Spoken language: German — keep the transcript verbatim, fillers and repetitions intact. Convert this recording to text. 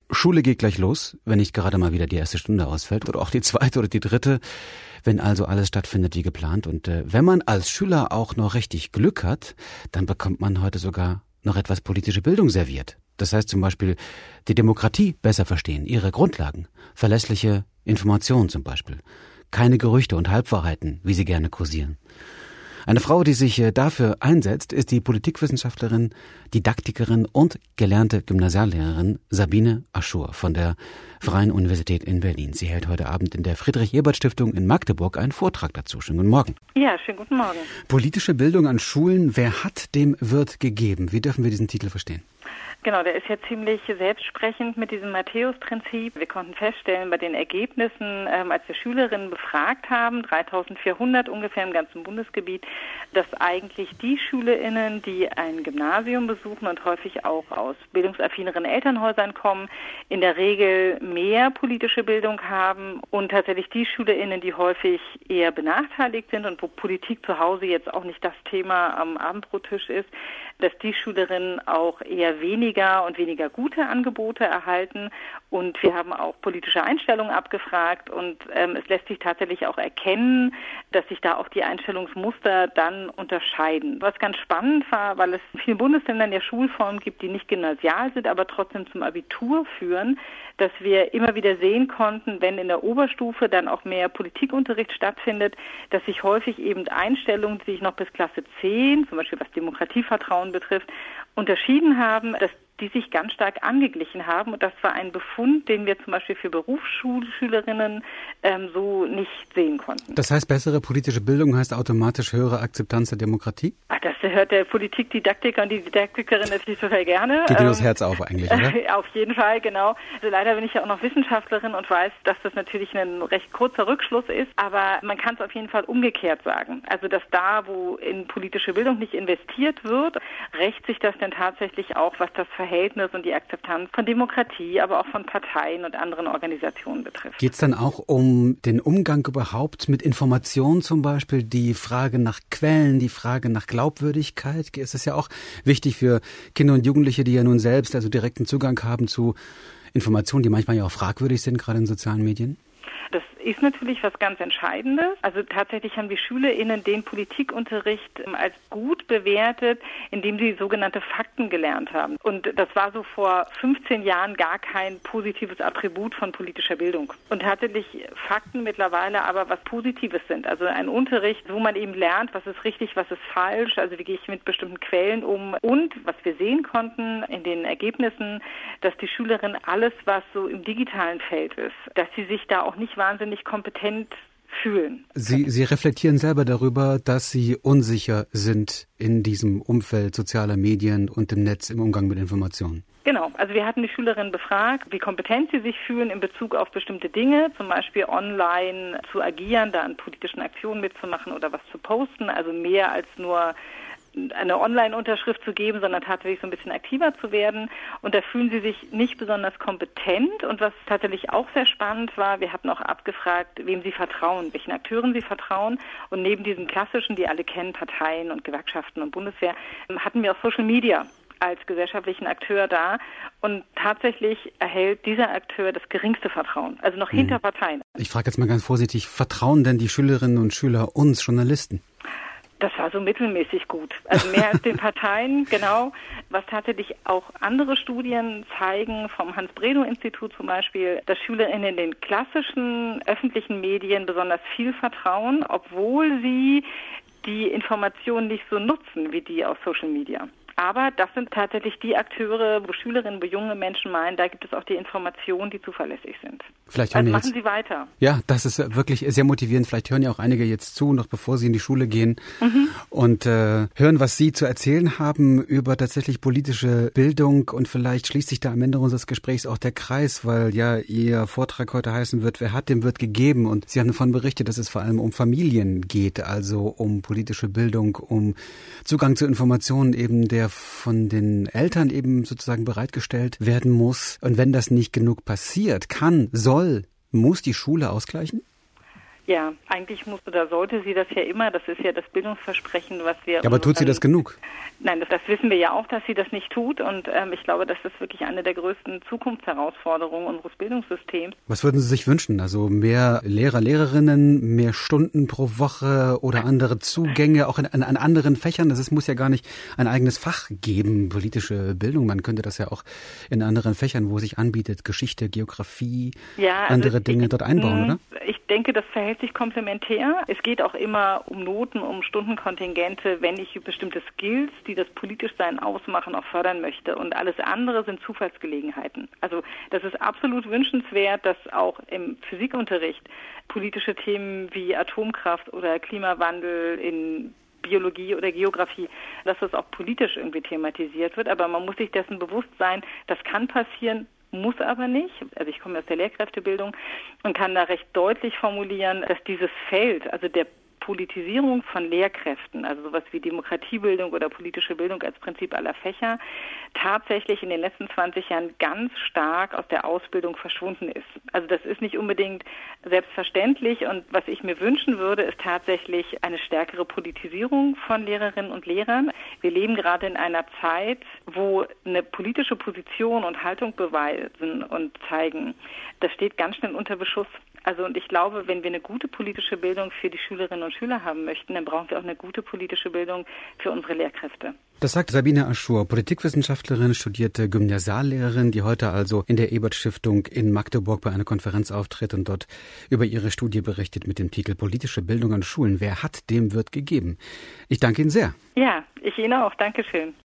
Schule geht gleich los, wenn nicht gerade mal wieder die erste Stunde ausfällt oder auch die zweite oder die dritte, wenn also alles stattfindet wie geplant. Und äh, wenn man als Schüler auch noch richtig Glück hat, dann bekommt man heute sogar noch etwas politische Bildung serviert. Das heißt zum Beispiel die Demokratie besser verstehen, ihre Grundlagen, verlässliche Informationen zum Beispiel, keine Gerüchte und Halbwahrheiten, wie sie gerne kursieren. Eine Frau, die sich dafür einsetzt, ist die Politikwissenschaftlerin, Didaktikerin und gelernte Gymnasiallehrerin Sabine Aschur von der Freien Universität in Berlin. Sie hält heute Abend in der Friedrich-Ebert-Stiftung in Magdeburg einen Vortrag dazu. Schönen guten Morgen. Ja, schönen guten Morgen. Politische Bildung an Schulen, wer hat, dem wird gegeben. Wie dürfen wir diesen Titel verstehen? Genau, der ist ja ziemlich selbstsprechend mit diesem Matthäus-Prinzip. Wir konnten feststellen bei den Ergebnissen, ähm, als wir Schülerinnen befragt haben, dreitausendvierhundert ungefähr im ganzen Bundesgebiet, dass eigentlich die SchülerInnen, die ein Gymnasium besuchen und häufig auch aus bildungsaffineren Elternhäusern kommen, in der Regel mehr politische Bildung haben und tatsächlich die SchülerInnen, die häufig eher benachteiligt sind und wo Politik zu Hause jetzt auch nicht das Thema am Abendbrottisch ist, dass die Schülerinnen auch eher weniger und weniger gute Angebote erhalten. Und wir haben auch politische Einstellungen abgefragt und ähm, es lässt sich tatsächlich auch erkennen, dass sich da auch die Einstellungsmuster dann unterscheiden. Was ganz spannend war, weil es in vielen Bundesländern ja Schulformen gibt, die nicht gymnasial sind, aber trotzdem zum Abitur führen, dass wir immer wieder sehen konnten, wenn in der Oberstufe dann auch mehr Politikunterricht stattfindet, dass sich häufig eben Einstellungen, die sich noch bis Klasse zehn, zum Beispiel was Demokratievertrauen betrifft, unterschieden haben, dass die sich ganz stark angeglichen haben. Und das war ein Befund, den wir zum Beispiel für Berufsschulschülerinnen ähm, so nicht sehen konnten. Das heißt, bessere politische Bildung heißt automatisch höhere Akzeptanz der Demokratie? Ach, das hört der Politikdidaktiker und die Didaktikerin natürlich total gerne. Geht dir das Herz auf eigentlich, oder? Auf jeden Fall, genau. Also leider bin ich ja auch noch Wissenschaftlerin und weiß, dass das natürlich ein recht kurzer Rückschluss ist. Aber man kann es auf jeden Fall umgekehrt sagen. Also dass da, wo in politische Bildung nicht investiert wird, rächt sich das dann tatsächlich auch, was das Verhältnis und die Akzeptanz von Demokratie, aber auch von Parteien und anderen Organisationen betrifft. Geht es dann auch um den Umgang überhaupt mit Informationen zum Beispiel, die Frage nach Quellen, die Frage nach Glaubwürdigkeit? Es ist ja auch wichtig für Kinder und Jugendliche, die ja nun selbst also direkten Zugang haben zu Informationen, die manchmal ja auch fragwürdig sind, gerade in sozialen Medien. Das ist natürlich was ganz Entscheidendes. Also tatsächlich haben die SchülerInnen den Politikunterricht als gut bewertet, indem sie sogenannte Fakten gelernt haben. Und das war so vor fünfzehn Jahren gar kein positives Attribut von politischer Bildung. Und tatsächlich Fakten mittlerweile aber was Positives sind. Also ein Unterricht, wo man eben lernt, was ist richtig, was ist falsch, also wie gehe ich mit bestimmten Quellen um. Und was wir sehen konnten in den Ergebnissen, dass die Schülerinnen alles, was so im digitalen Feld ist, dass sie sich da auch nicht wahnsinnig kompetent fühlen. Sie, Sie reflektieren selber darüber, dass Sie unsicher sind in diesem Umfeld sozialer Medien und im Netz im Umgang mit Informationen. Genau, also wir hatten die Schülerinnen befragt, wie kompetent sie sich fühlen in Bezug auf bestimmte Dinge, zum Beispiel online zu agieren, da an politischen Aktionen mitzumachen oder was zu posten, also mehr als nur eine Online-Unterschrift zu geben, sondern tatsächlich so ein bisschen aktiver zu werden. Und da fühlen sie sich nicht besonders kompetent. Und was tatsächlich auch sehr spannend war, wir hatten auch abgefragt, wem sie vertrauen, welchen Akteuren sie vertrauen. Und neben diesen klassischen, die alle kennen, Parteien und Gewerkschaften und Bundeswehr, hatten wir auch Social Media als gesellschaftlichen Akteur da. Und tatsächlich erhält dieser Akteur das geringste Vertrauen, also noch hm. hinter Parteien. Ich frage jetzt mal ganz vorsichtig, vertrauen denn die Schülerinnen und Schüler uns Journalisten? Das war so mittelmäßig gut. Also mehr als den Parteien, genau. Was tatsächlich auch andere Studien zeigen, vom Hans-Bredow-Institut zum Beispiel, dass SchülerInnen in den klassischen öffentlichen Medien besonders viel vertrauen, obwohl sie die Informationen nicht so nutzen wie die aus Social Media. Aber das sind tatsächlich die Akteure, wo Schülerinnen, wo junge Menschen meinen, da gibt es auch die Informationen, die zuverlässig sind. Vielleicht hören also jetzt, machen Sie weiter. Ja, das ist wirklich sehr motivierend. Vielleicht hören ja auch einige jetzt zu, noch bevor sie in die Schule gehen mhm. und äh, hören, was Sie zu erzählen haben über tatsächlich politische Bildung. Und vielleicht schließt sich da am Ende unseres Gesprächs auch der Kreis, weil ja Ihr Vortrag heute heißen wird, wer hat, dem wird gegeben. Und Sie haben davon berichtet, dass es vor allem um Familien geht, also um politische Bildung, um Zugang zu Informationen eben, der von den Eltern eben sozusagen bereitgestellt werden muss. Und wenn das nicht genug passiert, kann, soll, muss die Schule ausgleichen? Ja, eigentlich muss oder sollte sie das ja immer. Das ist ja das Bildungsversprechen, was wir... Ja, aber tut sie das genug? Nein, das, das wissen wir ja auch, dass sie das nicht tut. Und ähm, ich glaube, das ist wirklich eine der größten Zukunftsherausforderungen unseres Bildungssystems. Was würden Sie sich wünschen? Also mehr Lehrer, Lehrerinnen, mehr Stunden pro Woche oder andere Zugänge, auch in, in, an anderen Fächern? Das ist, muss ja gar nicht ein eigenes Fach geben, politische Bildung. Man könnte das ja auch in anderen Fächern, wo es sich anbietet, Geschichte, Geografie, ja, also andere Dinge ich, dort einbauen, oder? Ich denke, das verhält sich komplementär. Es geht auch immer um Noten, um Stundenkontingente, wenn ich bestimmte Skills, die das Politischsein ausmachen, auch fördern möchte. Und alles andere sind Zufallsgelegenheiten. Also das ist absolut wünschenswert, dass auch im Physikunterricht politische Themen wie Atomkraft oder Klimawandel in Biologie oder Geografie, dass das auch politisch irgendwie thematisiert wird. Aber man muss sich dessen bewusst sein, das kann passieren, muss aber nicht. Also ich komme aus der Lehrkräftebildung und kann da recht deutlich formulieren, dass dieses Feld, also der Politisierung von Lehrkräften, also sowas wie Demokratiebildung oder politische Bildung als Prinzip aller Fächer, tatsächlich in den letzten zwanzig Jahren ganz stark aus der Ausbildung verschwunden ist. Also das ist nicht unbedingt selbstverständlich und was ich mir wünschen würde, ist tatsächlich eine stärkere Politisierung von Lehrerinnen und Lehrern. Wir leben gerade in einer Zeit, wo eine politische Position und Haltung beweisen und zeigen, das steht ganz schnell unter Beschuss. Also und ich glaube, wenn wir eine gute politische Bildung für die Schülerinnen und Schüler haben möchten, dann brauchen wir auch eine gute politische Bildung für unsere Lehrkräfte. Das sagt Sabine Aschur, Politikwissenschaftlerin, studierte Gymnasiallehrerin, die heute also in der Ebert-Stiftung in Magdeburg bei einer Konferenz auftritt und dort über ihre Studie berichtet mit dem Titel Politische Bildung an Schulen. Wer hat, dem wird gegeben. Ich danke Ihnen sehr. Ja, ich Ihnen auch. Dankeschön.